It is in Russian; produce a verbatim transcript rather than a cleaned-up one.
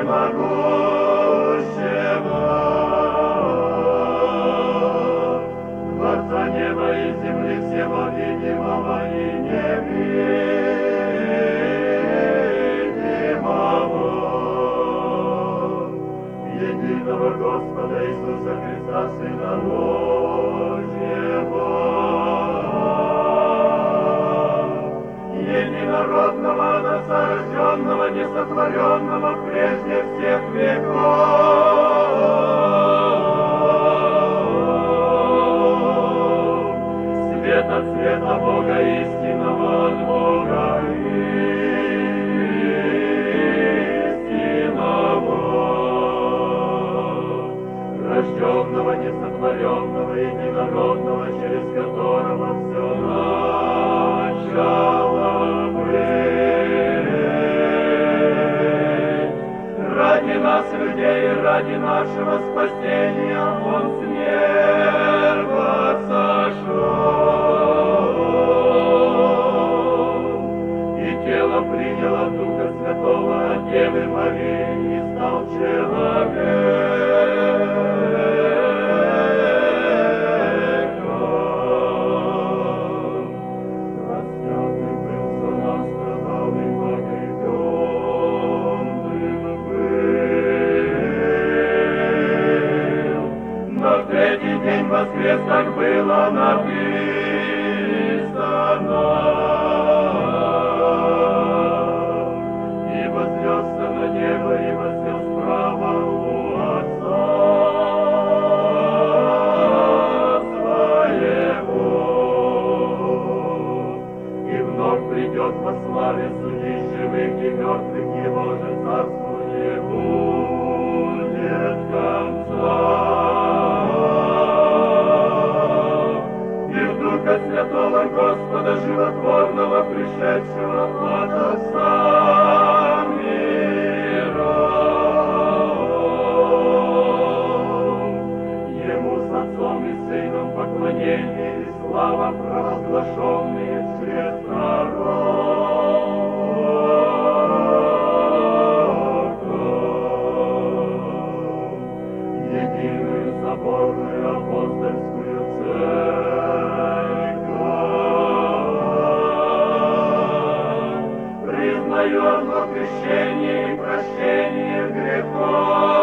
Творца неба и земли, всего видимого и невидимого, единого Господа Иисуса Христа, Сына Божьего, единородного, незарожденного, несотворенного прежде всех веков, свет от света Бога истинного от Бога истинного, рожденного, несотворенного, единородного, через которого все начало быть. Ради нас, людей, и ради нашего спасения Он с неба сошел, и тело приняло Духа Святого от Девы Марии и стал человеком. Распятый был за нас, страдал и погребенным был. На третий день воскрес, так было написано, и вознесся на небо, и вознес право у Отца Своего, и вновь придет во славе судить живых и мертвых, Его же царству не будет конца. Духа Святого Господа Животворного, пришедшего от Отца миров. Ему с Отцом и Сыном поклонение и слава, провозглашенные через пророков. Единую соборную апостольскую церковь признаем во крещении и прощении грехов.